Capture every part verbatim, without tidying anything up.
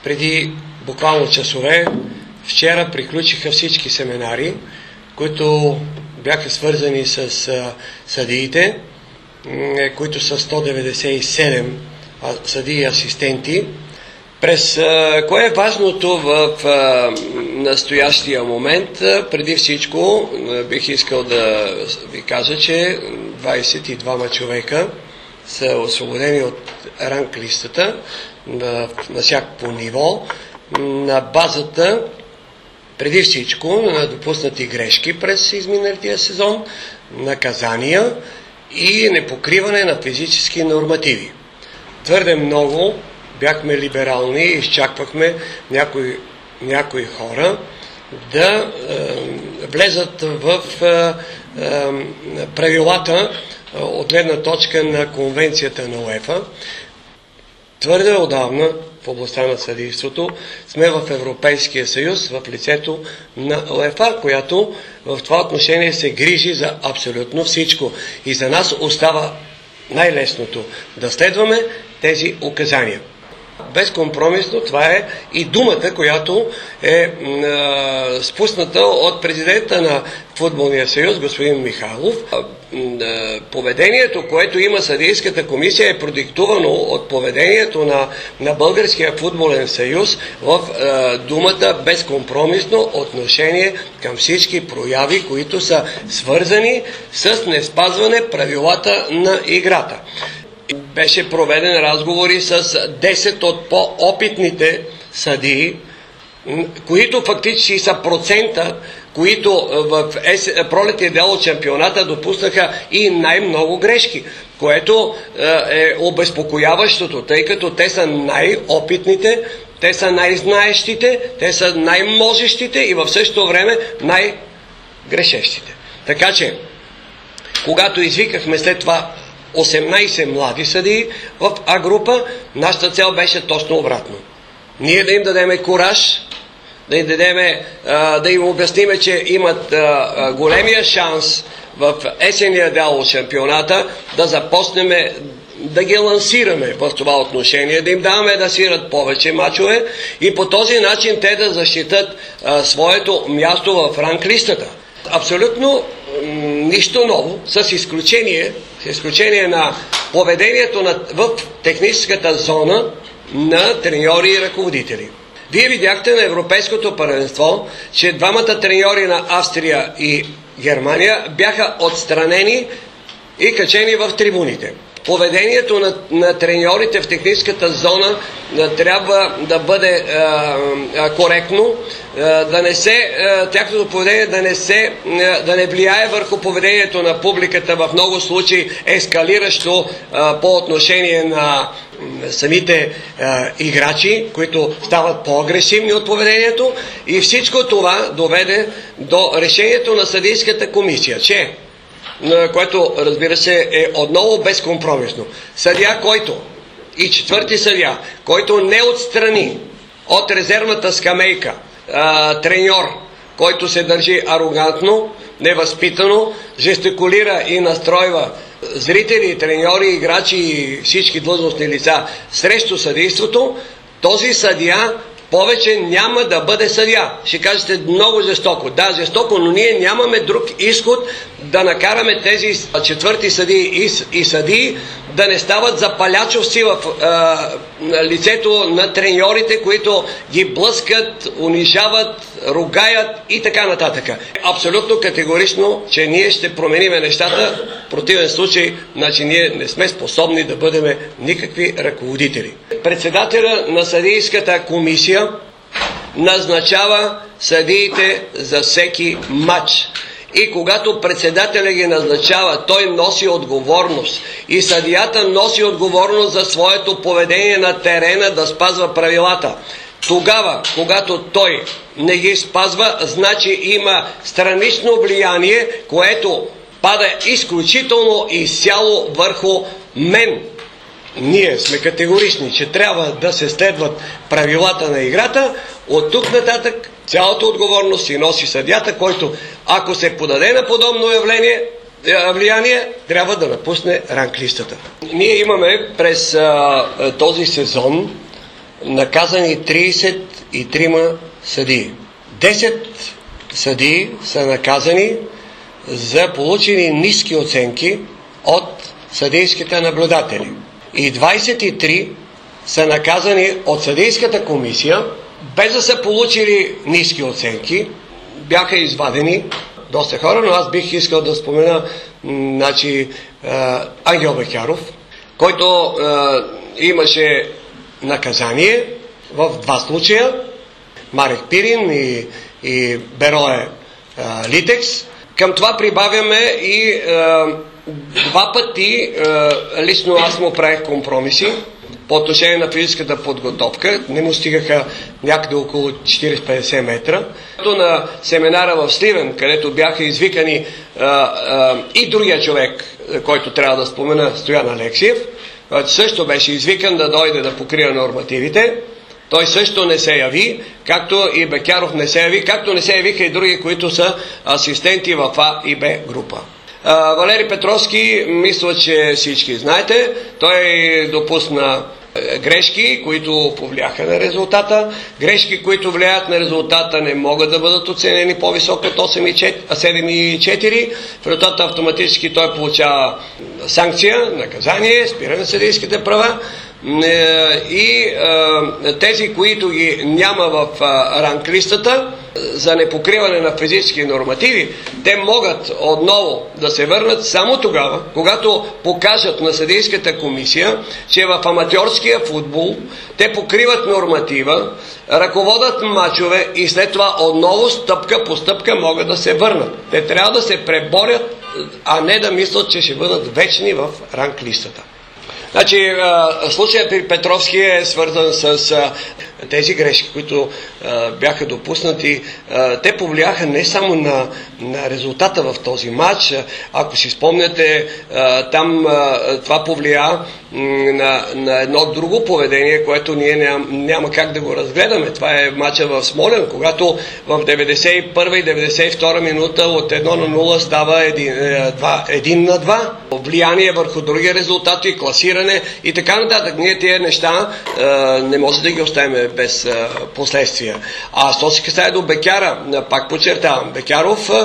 Преди буквално часове, вчера приключиха всички семинари, които бяха свързани с а, съдиите, които са сто деветдесет и седем съдии и асистенти. През а, кое е важното в а, настоящия момент? Преди всичко а, бих искал да ви кажа, че двадесет и двама човека са освободени от ранг листата на, на всяко ниво на базата преди всичко на допуснати грешки през изминалия сезон, наказания и непокриване на физически нормативи. Твърде много бяхме либерални и изчаквахме някои, някои хора да е, влезат в е, е, правилата от гледна точка на конвенцията на УЕФА. Твърде отдавна в областта на съдийството сме в Европейския съюз в лицето на УЕФА, която в това отношение се грижи за абсолютно всичко. И за нас остава най-лесното да следваме тези указания. Безкомпромисно това е и думата, която е, е спусната от президента на Футболния съюз, господин Михайлов. Е, поведението, което има съдийската комисия, е продиктувано от поведението на, на Българския футболен съюз в е, думата безкомпромисно отношение към всички прояви, които са свързани с неспазване правилата на играта. Беше проведен разговори с десет от по-опитните съдии, които фактически са процента, които в пролетния дел от шампионата допуснаха и най-много грешки, което е обезпокояващото, тъй като те са най-опитните, те са най-знаещите, те са най-можещите и в същото време най-грешещите. Така че, когато извикахме след това осемнадесет млади съдии в А група, нашата цел беше точно обратно. Ние да им дадеме кураж, да им, дадеме, а, да им обясниме, че имат а, големия шанс в есения дял от шампионата да започнем да ги лансираме в това отношение, да им даваме да свират повече мачове и по този начин те да защитат а, своето място в ранглистата. Абсолютно нищо ново, с изключение, с изключение на поведението на, в техническата зона на треньори и ръководители. Вие видяхте на Европейското първенство, че двамата треньори на Австрия и Германия бяха отстранени и качени в трибуните. Поведението на, на треньорите в техническата зона а, трябва да бъде а, а, коректно, а, да не се, а, тяхното поведение да не, се, а, да не влияе върху поведението на публиката, в много случаи ескалиращо а, по отношение на а, самите а, играчи, които стават по-агресивни от поведението, и всичко това доведе до решението на съдийската комисия, че което, разбира се, е отново безкомпромисно. Съдия, който и четвърти съдия, който не отстрани от резервната скамейка а, треньор, който се държи арогантно, невъзпитано, жестикулира и настройва зрители, треньори, играчи и всички длъжностни лица срещу съдийството, този съдия повече няма да бъде съдия. Ще кажете много жестоко. Да, жестоко, но ние нямаме друг изход да накараме тези четвърти съдии и, и съдии да не стават запалячовци в а, лицето на треньорите, които ги блъскат, унижават, ругаят и така нататък. Абсолютно категорично, че ние ще промениме нещата. В противен случай, значи ние не сме способни да бъдем никакви ръководители. Председателя на съдийската комисия назначава съдиите за всеки матч. И когато председателя ги назначава, той носи отговорност. И съдията носи отговорност за своето поведение на терена да спазва правилата. Тогава, когато той не ги спазва, значи има странично влияние, което пада изключително и изцяло върху мен. Ние сме категорични, че трябва да се следват правилата на играта. От тук нататък цялата отговорност си носи съдията, който, ако се подаде на подобно явление, влияние, трябва да напусне ранглистата. Ние имаме през а, този сезон наказани тридесет и трима съдии. десет съдии са наказани за получени ниски оценки от съдийските наблюдатели. И двадесет и три са наказани от съдийската комисия, без да са получили ниски оценки. Бяха извадени доста хора, но аз бих искал да спомена значи, Ангел Бекяров, който е, имаше наказание в два случая. Марек Пирин и, и Берое е, Литекс. Към това прибавяме и е, два пъти, е, лично аз му правих компромиси по отношение на физическата подготовка. Не му стигаха някъде около четиридесет-петдесет метра. На семинара в Сливен, където бяха извикани а, а, и другия човек, който трябва да спомена, Стоян Алексиев, който също беше извикан да дойде да покрие нормативите. Той също не се яви, както и Бекяров не се яви, както не се явиха и други, които са асистенти в А и Б група. А, Валери Петровски, мисля, че всички знаете, той допусна грешки, които повлияха на резултата. Грешки, които влияят на резултата, не могат да бъдат оценени по-високо от седем и четири. В резултата автоматически той получава санкция, наказание, спиране на съдийските права. И тези, които ги няма в ранглистата за непокриване на физически нормативи, те могат отново да се върнат само тогава, когато покажат на съдийската комисия, че в аматьорския футбол те покриват норматива, ръководят мачове и след това отново стъпка по стъпка могат да се върнат. Те трябва да се преборят, а не да мислят, че ще бъдат вечни в ранглистата. Значи, случаят при Петровски е свързан с а, тези грешки, които а, бяха допуснати. А, те повлияха не само на, на резултата в този матч. Ако си спомняте, а, там а, това повлия на, на едно друго поведение, което ние ням, няма как да го разгледаме. Това е матча в Смолян, когато в деветдесет и първа и деветдесет и втора минута от едно на нула става един на два. Влияние върху други резултати, класиране и така нататък. Ние тия неща а, не може да ги оставим без а, последствия. А що се касае до Бекяра, пак подчертавам, Бекяров а,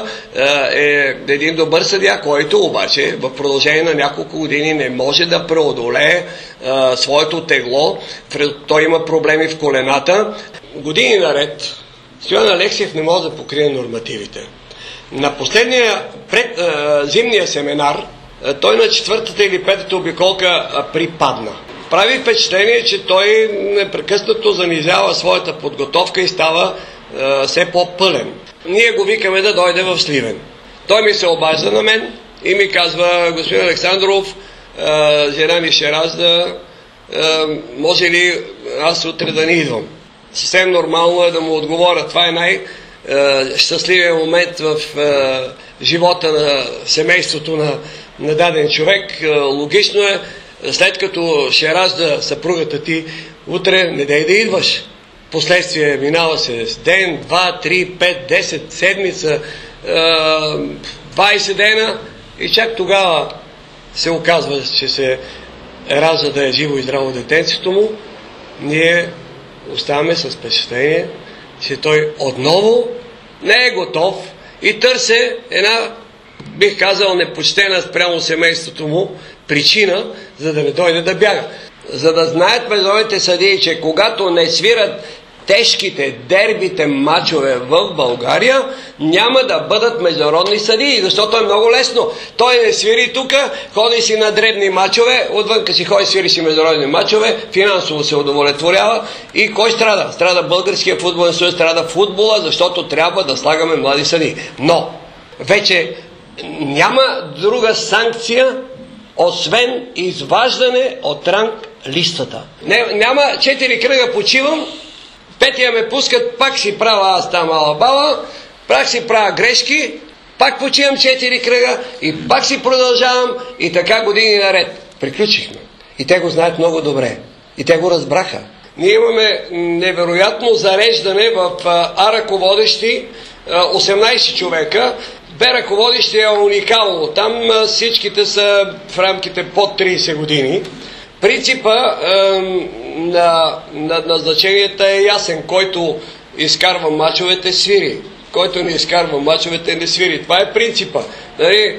е един добър съдия, който обаче в продължение на няколко години не може да преодолее а, своето тегло. Той има проблеми в колената. Години наред Стоян Алексиев не може да покрие нормативите. На последния пред, а, зимния семинар той на четвъртата или петата обиколка припадна. Прави впечатление, че той непрекъснато занизява своята подготовка и става е, все по-пълен. Ние го викаме да дойде в Сливен. Той ми се обажда на мен и ми казва: господин Александров, е, жена ми ще ражда, е, може ли аз утре да не идвам? Съвсем нормално е да му отговоря. Това е най-щастливият момент в е, живота на семейството на на даден човек. Логично е, след като ще ражда съпругата ти, утре не дей да идваш. Последствие минава се с ден, два, три, пет, десет, седмица, двайсет дена и чак тогава се оказва, че се ражда да е живо и здраво детенцето му. Ние оставаме с впечатление, че той отново не е готов и търси една, бих казал, непочтена спрямо семейството му причина, за да не дойде да бяга. За да знаят международните съдии, че когато не свират тежките дербите мачове в България, няма да бъдат международни съдии, защото е много лесно. Той не свири тук, ходи си на дребни мачове, отвънка си ходи, свири си международни мачове, финансово се удовлетворява и кой страда? Страда Българския футболен съюз, страда футбола, защото трябва да слагаме млади съдии. Но вече няма друга санкция, освен изваждане от ранг листата. Не, няма четири кръга почивам, петия ме пускат, пак си правя аз там алабала, пак си правя грешки, пак почивам четири кръга и пак си продължавам и така години наред. Приключихме. И те го знаят много добре. И те го разбраха. Ние имаме невероятно зареждане в А ръководещи, осемнайсет човека. Б ръководище е уникално. Там всичките са в рамките под трийсет години. Принципа е, на, на назначенията е ясен. Който изкарва мачовете, свири. Който не изкарва мачовете, не свири. Това е принципа. Нали,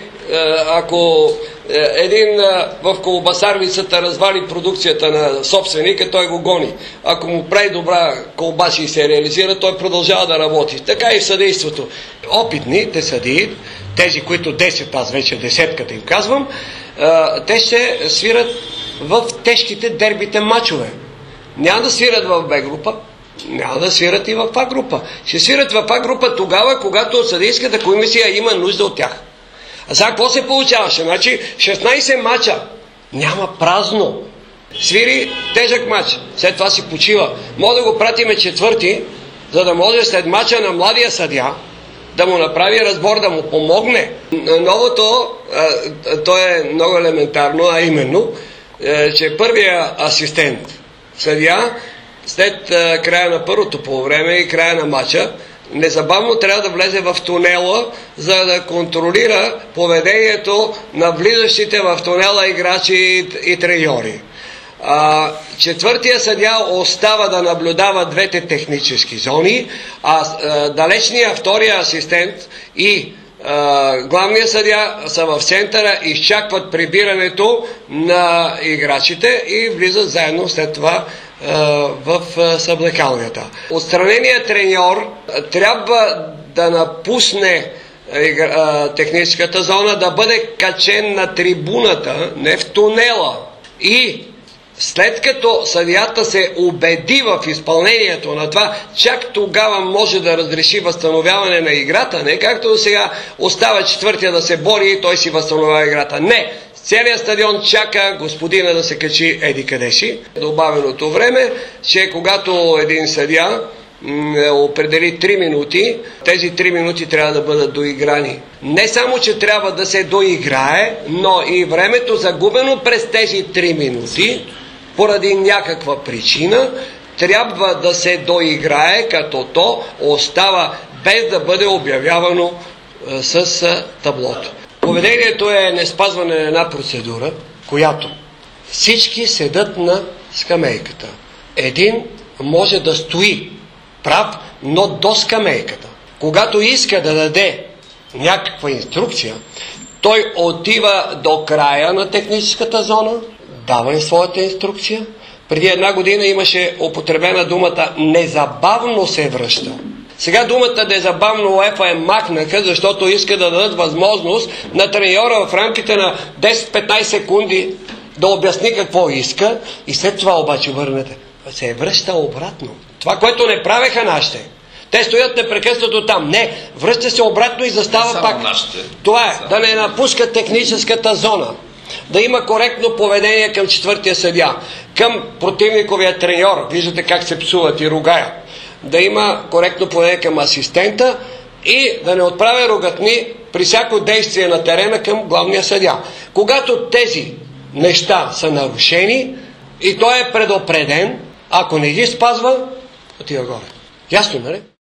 ако един в колбасарницата развали продукцията на собственика, той го гони. Ако му прави добра колбаси и се реализира, той продължава да работи. Така и в съдейството. Опитните съдии, тези, които десет, аз вече десетката им казвам, те ще свират в тежките дербите мачове. Няма да свират в Б група, няма да свират и в А група. Ще свират в А група тогава, когато съдийската комисия има нужда от тях. А сега какво се получаваше? Значи шестнайсет мача. Няма празно. Свири тежък мач. След това си почива. Може да го пратиме четвърти, за да може след мача на младия съдия да му направи разбор, да му помогне. Новото, то е много елементарно, а именно, че първия асистент съдия след края на първото полувреме и края на мача незабавно трябва да влезе в тунела, за да контролира поведението на влизащите в тунела играчи и треньори. А, четвъртия съдия остава да наблюдава двете технически зони, а, а далечният втория асистент и а, главният съдия са в центъра, изчакват прибирането на играчите и влизат заедно след това в съблекалнята. Отстраненият треньор трябва да напусне техническата зона, да бъде качен на трибуната, не в тунела. И след като съдията се убеди в изпълнението на това, чак тогава може да разреши възстановяване на играта. Не както до сега остава четвъртия да се бори и той си възстановява играта. Не! Целият стадион чака господина да се качи еди къде си. Добавеното време, че когато един съдия определи три минути, тези три минути трябва да бъдат доиграни. Не само, че трябва да се доиграе, но и времето загубено през тези три минути, поради някаква причина, трябва да се доиграе, като то остава без да бъде обявявано с таблото. Поведението е неспазване на една процедура, която всички седат на скамейката. Един може да стои прав, но до скамейката. Когато иска да даде някаква инструкция, той отива до края на техническата зона, дава им своята инструкция. Преди една година имаше употребена думата «незабавно се връща». Сега думата незабавно УЕФА е махнаха, защото иска да дадат възможност на треньора в рамките на десет-петнайсет секунди да обясни какво иска и след това обаче върнете. Се е връща обратно. Това, което не правеха нашите. Те стоят непрекъснато там. Не, връща се обратно и застава не пак. Нашите. Това е, да не напускат техническата зона. Да има коректно поведение към четвъртия съдия, към противниковия треньор. Виждате как се псуват и ругаят. Да има коректно поведение към асистента и да не отправя ругатни при всяко действие на терена към главния съдия. Когато тези неща са нарушени и той е предупреден, ако не ги спазва, отива горе. Ясно, нали?